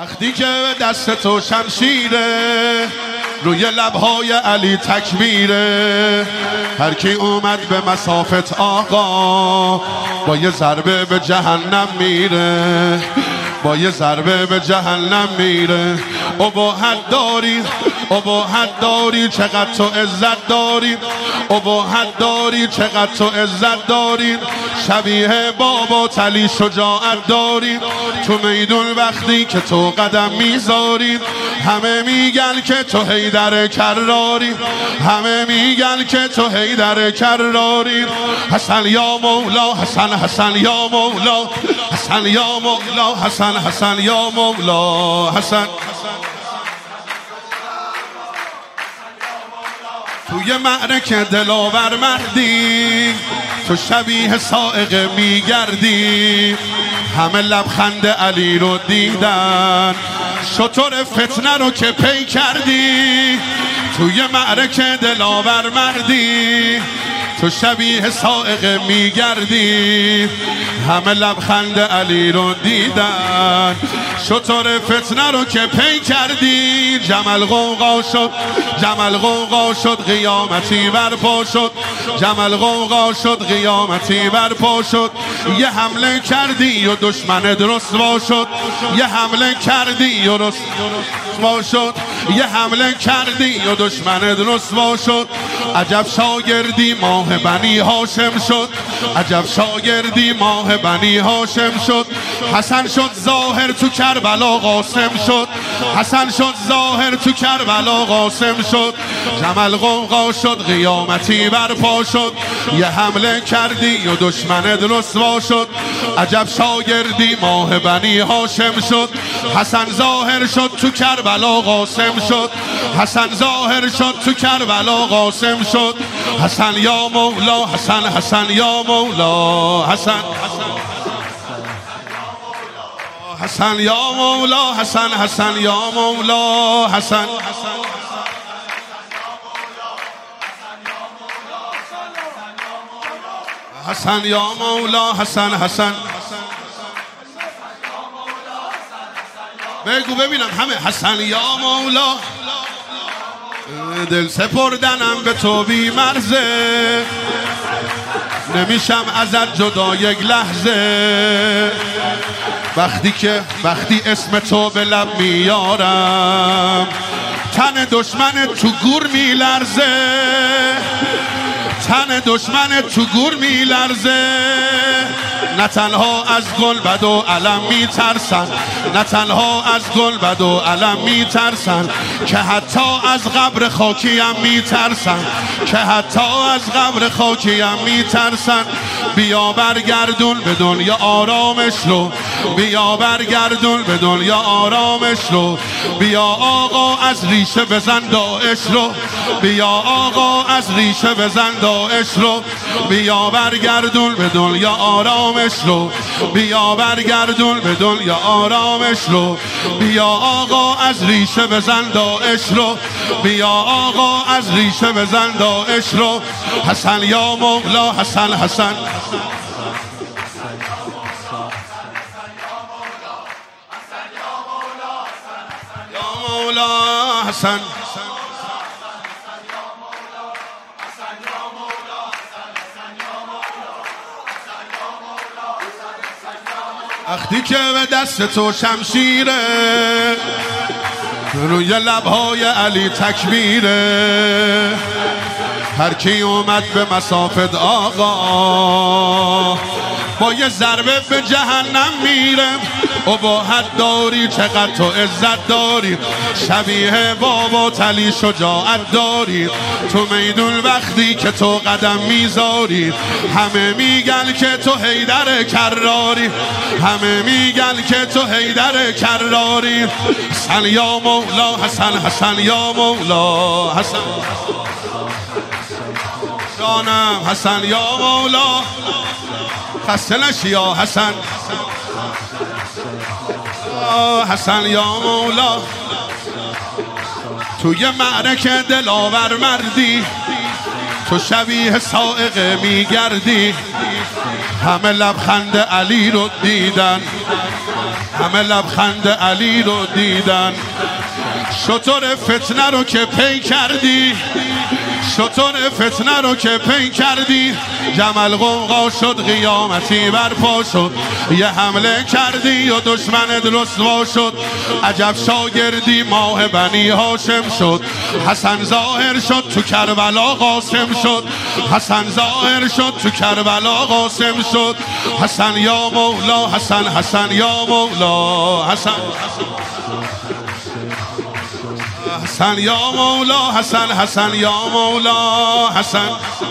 وقتی که به دست تو شمشیره، روی لبهای علی تکبیره، هر کی اومد به مسافت آقا با یه ضربه به جهنم میره، با یه ضربه به جهنم میره. اباحت داری، اباحت داری، چقدر تو عزت داری، اباحت داری، چقدر تو عزت داری، شبیه بابا تلی شجاعت داری. تو میدون وقتی که تو قدم میذاری، همه میگن که تو حیدر کراری، همه میگن که تو حیدر کراری. حسن یا مولا، حسن حسن یا مولا، حسن یا مولا، حسن حسن یا مولا، حسن. توی معرکه دلاور مردی، تو شبیه سائق میگردی، همه لبخند علی رو دیدن، شطور فتنه رو که پی کردی. توی معرکه دلاور مردی، تو شبیه سائق میگردی، همه لبخند علی رو دیدن، شطور فتنه رو که پی کردی. جمل غوغا شد، جمل غوغا شد، قیامتی برپا شد، جمل غوغا شد، قیامتی برپا شد. یه حمله کردی و دشمنت رسوا شد، یه حمله کردی و رسوا شد، یه حمله کردی و دشمنت رسوا شد. عجب شاگردی ماه بنی هاشم شد، عجب شاگردی ماه بنی هاشم شد. حسن شد ظاهر تو کربلا قاسم شد، حسن شد ظاهر تو کربلا قاسم شد. جمل غوغا شد، قیامتی برپا شد، یه حمله کردی و دشمنت رسوا شد. عجب شاگردی ماه بنی هاشم شد. حسن ظاهر شد تو کربلا قاسم شد، حسن ظاهر شد تو کربلا قاسم شد. حسن یا مولا، حسن حسن یا مولا، حسن حسن یا مولا، حسن حسن یا مولا، حسن حسن یا مولا، حسن حسن. بگو ببینم همه. حسن یا مولا، دل سپردنم به تو بی مرزه، نمیشم ازت جدا یک لحظه. وقتی اسم تو به لب میارم، تن دشمن تو گور میلرزه، تن دشمن تو گور میلرزه. نه تنها از گلبد و علم میترسن، نه تنها از گلبد و علم میترسن، که حتی از قبر خاکیم میترسن، که حتی از قبر خاکیم میترسن. بیا برگردون به دنیا آرامش رو، بیا برگردون به دنیا آرامش رو. بیا آقا از ریشه بزن داعش رو، بیا آقا از ریشه بزن داعش رو. بیا برگردون به دنیا آرامش رو، بیا برگردون به دنیا آرامش رو. بیا آقا از ریشه بزن داعش رو، بیا آقا از ریشه بزن داعش رو. حسن یا مولا، حسن حسن یا مولا، حسن وقتی که به دست تو شمشیره، روی لبهای علی تکبیره، هر کی اومد به مسافت آقا با یه ضربه به جهنم میره. اباحت داری، چقدر تو عزت داری، شبیه بابا تلی شجاعت داری. تو میدون وقتی که تو قدم میذاری، همه میگن که تو حیدر کراری، همه میگن که تو حیدر کراری. حسن یا مولا، حسن حسن یا مولا، حسن جانم، حسن یا مولا. خسته نشی یا حسن، حسن یا مولا. توی معرکه دلاور مردی، تو شبیه سائق میگردی، همه لبخند علی رو دیدن، همه لبخند علی رو دیدن. شطور فتنه رو که پی کردی، شطور فتنه رو که پی کردی، جمل قوقا شد قیامتی برپا شد. یه حمله کردی و دشمنت رسوا شد، عجب شاگردی ماه بنی هاشم شد. حسن ظاهر شد تو کربلا قاسم شد، حسن ظاهر شد تو کربلا قاسم شد. حسن یا مولا حسن، حسن یا مولا حسن، حسن یا مولا حسن، حسن یا مولا حسن.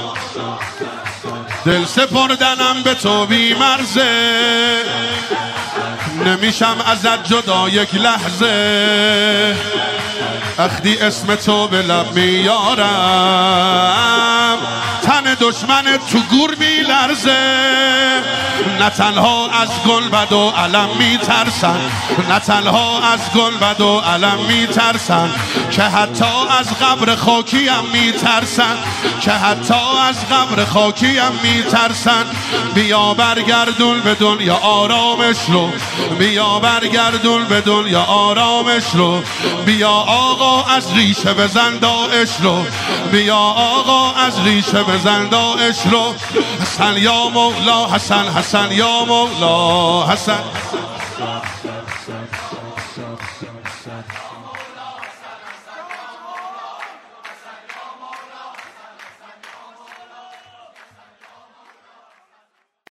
دل سپردنم به تو بی مرزه، نمیشم ازت جدا یک لحظه. وقتی اسم تو به لب میارم، تن دشمن تو گور میلرزه. نه تنها از گلبد و علم میترسن، نه تنها از گلبد و علم میترسن، که حتی از قبر خاکیم میترسن، که حتی از قبر خاکیم میترسن. بیا برگردون به دنیا آرامش رو، بیا برگردون به دنیا آرامش رو. بیا آقا از ریشه بزن داعش رو، بیا آقا از ریشه بزن داعش رو. حسن یا مولا حسن، حسن یا مولا حسن.